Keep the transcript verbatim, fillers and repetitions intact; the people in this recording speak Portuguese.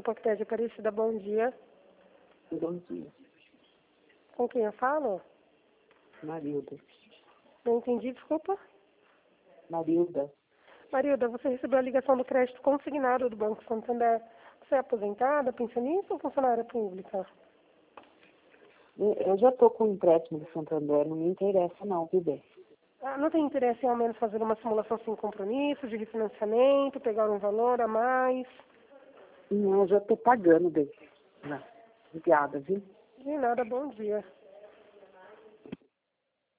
Pocted Aparecida, bom dia. Bom dia. Com quem eu falo? Marilda. Não entendi, desculpa. Marilda. Marilda, você recebeu a ligação do crédito consignado do Banco Santander. Você é aposentada, pensionista ou funcionária pública? Eu já estou com um empréstimo do Santander, não me interessa não, viu bem? Ah, não tem interesse em ao menos fazer uma simulação sem compromisso, de refinanciamento, pegar um valor a mais? Não, eu já estou pagando bem. Não. Obrigada, viu? De nada, bom dia.